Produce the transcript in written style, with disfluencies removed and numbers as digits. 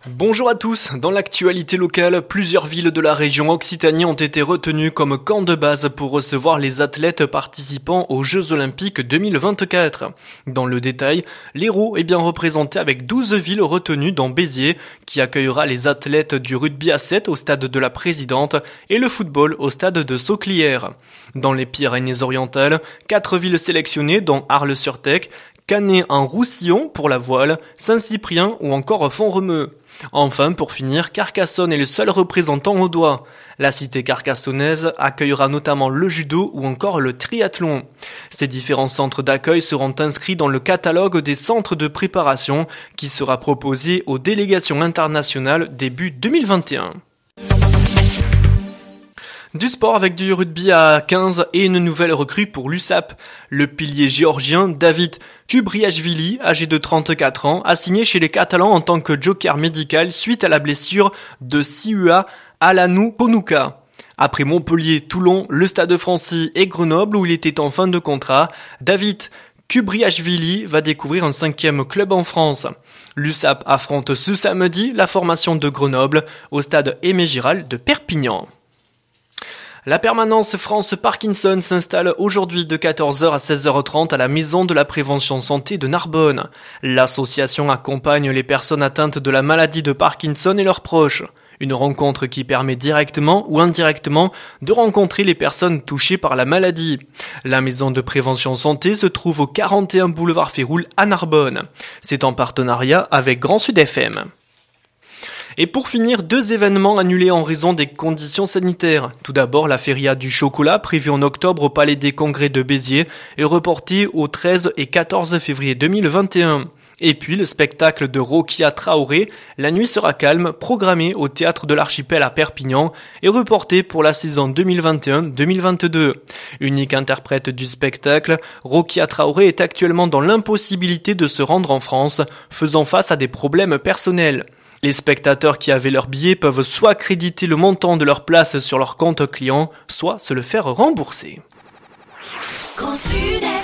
Bonjour à tous, dans l'actualité locale, plusieurs villes de la région Occitanie ont été retenues comme camp de base pour recevoir les athlètes participant aux Jeux Olympiques 2024. Dans le détail, l'Hérault est bien représenté avec 12 villes retenues dont Béziers, qui accueillera les athlètes du rugby à 7 au stade de la Présidente et le football au stade de Sauclières. Dans les Pyrénées-Orientales, 4 villes sélectionnées dont Arles-sur-Tech, Canet-en-Roussillon pour la voile, Saint-Cyprien ou encore Font-Romeu. Enfin, pour finir, Carcassonne est le seul représentant au doigt. La cité carcassonnaise accueillera notamment le judo ou encore le triathlon. Ces différents centres d'accueil seront inscrits dans le catalogue des centres de préparation qui sera proposé aux délégations internationales début 2021. Du sport avec du rugby à 15 et une nouvelle recrue pour l'USAP. Le pilier géorgien David Kubriashvili, âgé de 34 ans, a signé chez les Catalans en tant que joker médical suite à la blessure de Siua Alanou-Konuka. Après Montpellier, Toulon, le Stade Français et Grenoble où il était en fin de contrat, David Kubriashvili va découvrir un 5e club en France. L'USAP affronte ce samedi la formation de Grenoble au stade Aimé Giral de Perpignan. La permanence France Parkinson s'installe aujourd'hui de 14h à 16h30 à la Maison de la Prévention Santé de Narbonne. L'association accompagne les personnes atteintes de la maladie de Parkinson et leurs proches. Une rencontre qui permet directement ou indirectement de rencontrer les personnes touchées par la maladie. La Maison de Prévention Santé se trouve au 41 boulevard Féroul à Narbonne. C'est en partenariat avec Grand Sud FM. Et pour finir, 2 événements annulés en raison des conditions sanitaires. Tout d'abord, la Feria du chocolat, prévue en octobre au Palais des Congrès de Béziers, est reportée au 13 et 14 février 2021. Et puis, le spectacle de Rokia Traoré, La nuit sera calme, programmé au Théâtre de l'Archipel à Perpignan, est reporté pour la saison 2021-2022. Unique interprète du spectacle, Rokia Traoré est actuellement dans l'impossibilité de se rendre en France, faisant face à des problèmes personnels. Les spectateurs qui avaient leur billet peuvent soit créditer le montant de leur place sur leur compte client, soit se le faire rembourser. Grand Sud.